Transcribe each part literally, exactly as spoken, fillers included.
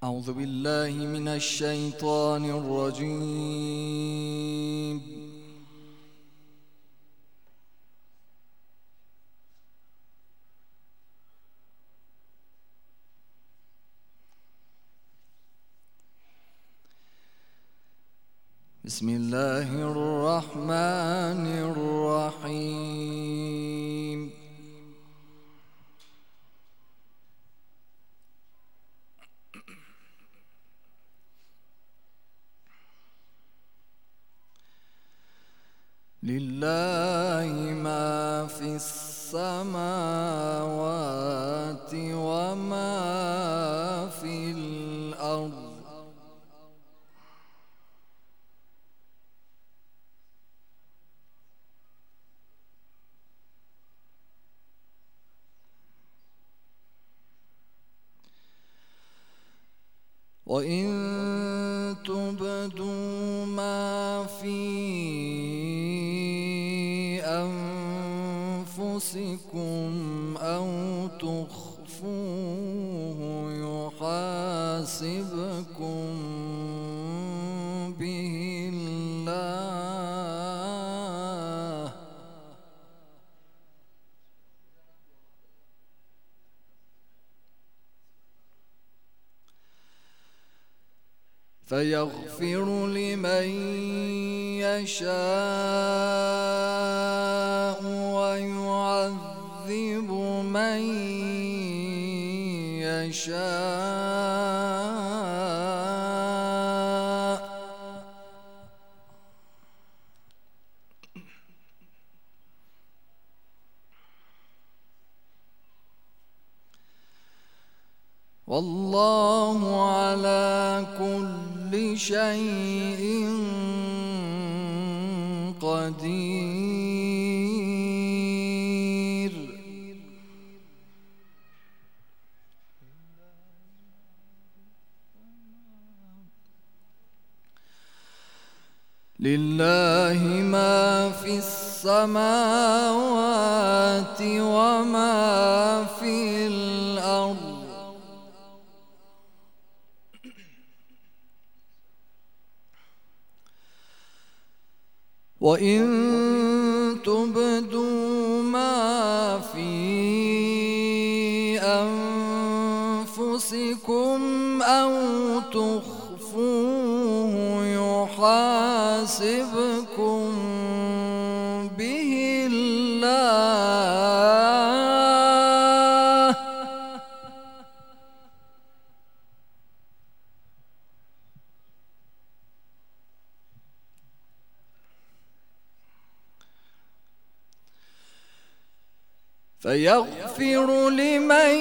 أعوذ بالله من الشيطان الرجيم. بسم الله الرحمن الرحيم. لله ما في السماوات وما في الأرض. وإن تبدوا ما في أنفسكم أو تخفوه يحاسبكم به الله، فيغفر لمن يشاء ويعذب من يشاء. والله على كل شيء قدير. لله ما في السماوات وما في الأرض. وإن تبدوا ما في أنفسكم أو تخفوه يحاسبكم به الله، فيغفر لمن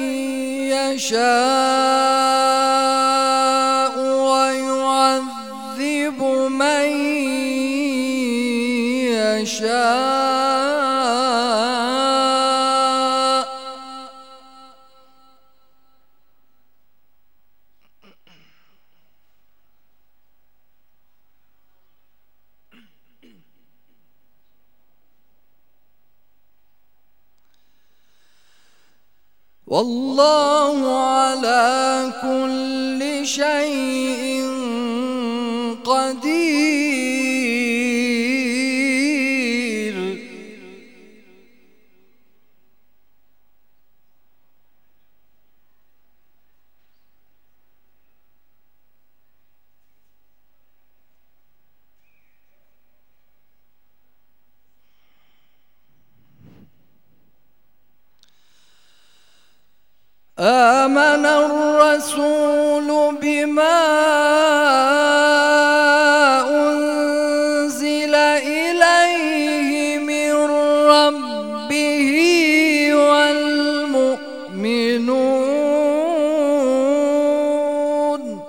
يشاء ويعذب من يشاء. والله على كل شيء قدير. آمن الرسول بما أنزل إليه من ربه والمؤمنون،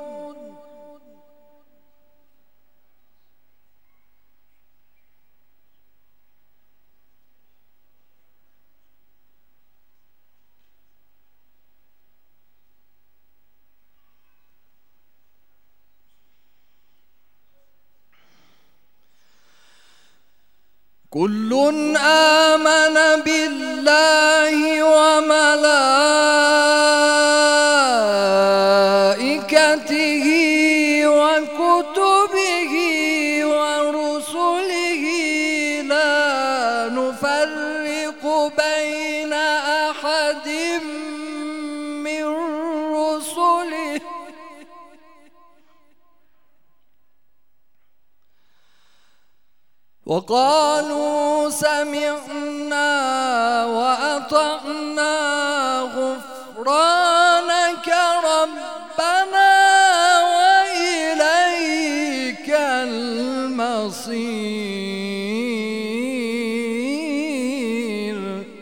كل آمن بالله وملائكته وملائكته وكتبه ورسله لا نفرق بين أحد من رسله وقالوا سمعنا وأطعنا غفرانك ربنا وإليك المصير.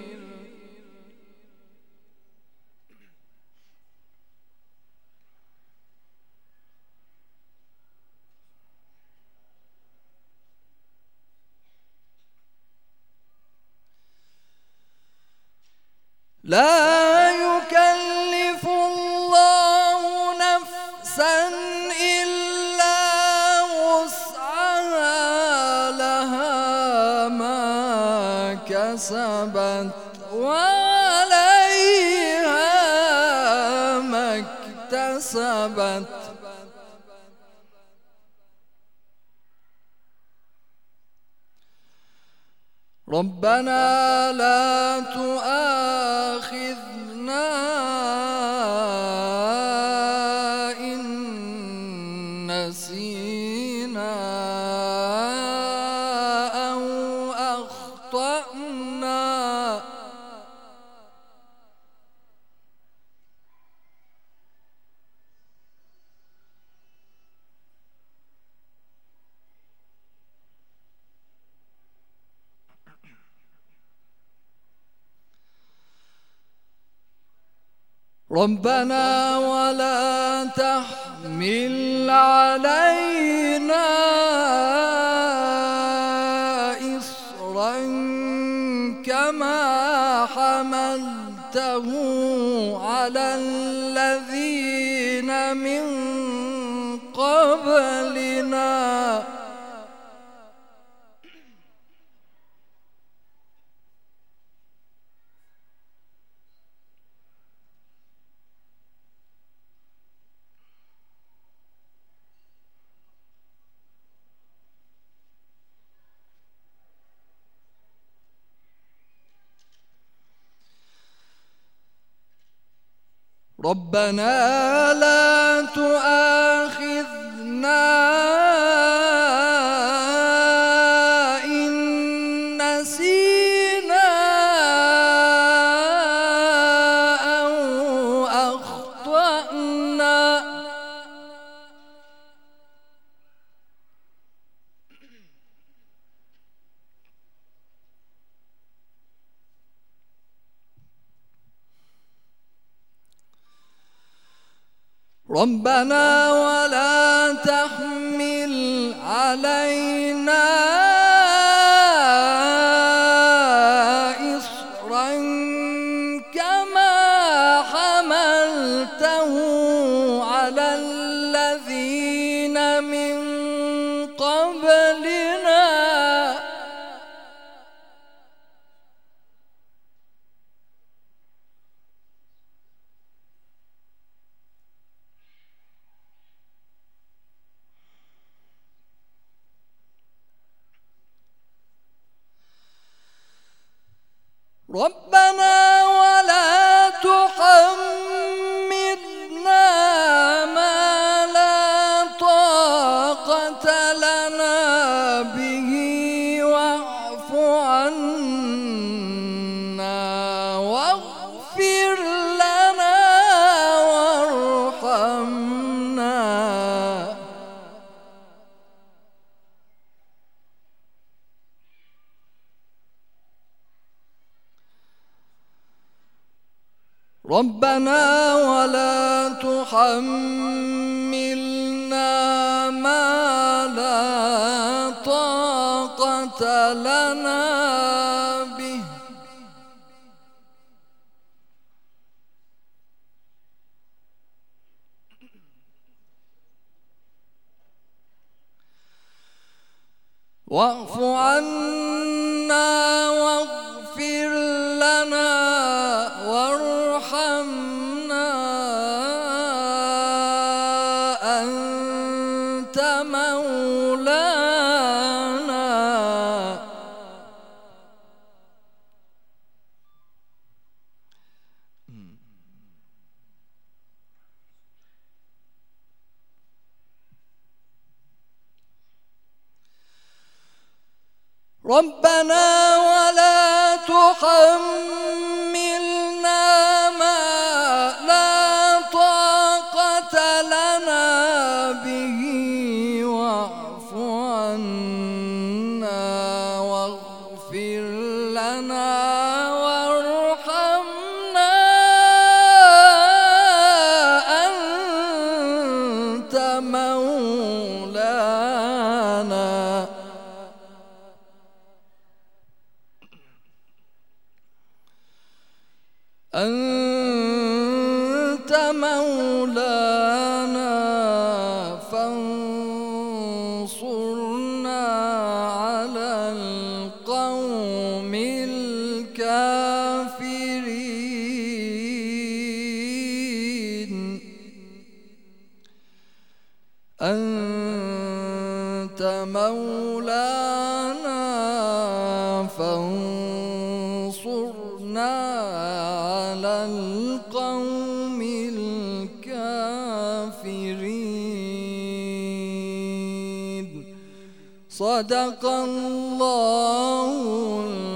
لا يكلف الله نفسا إلا وسعها لها ما كسبت وعليها ما اكتسبت ربنا لا تؤاخذنا إن نسينا أو أخطأنا ربنا ولا تحمل علينا إصرا كما حملته على الذين من قبلنا ربنا لا تؤاخذنا إن نسينا أو أخطأنا ربنا ولا تحمل علينا إصرا كما حملته على الذين من قبلنا ربنا ولا تحملنا ما لا طاقة لنا به واعف عنا واغفر لنا وارحمنا ربنا ولا تحملنا ما لا طاقة لنا به واعف عنا واغفر لنا وارحمنا أنت مولانا ربنا ولا تحملنا ما لا طاقة لنا به واعف عنا واغفر لنا وارحمنا أنت مولانا أنت مولانا فانصرنا على القوم الكافرين أنت مولانا فانصرنا على القوم الكافرين صدق الله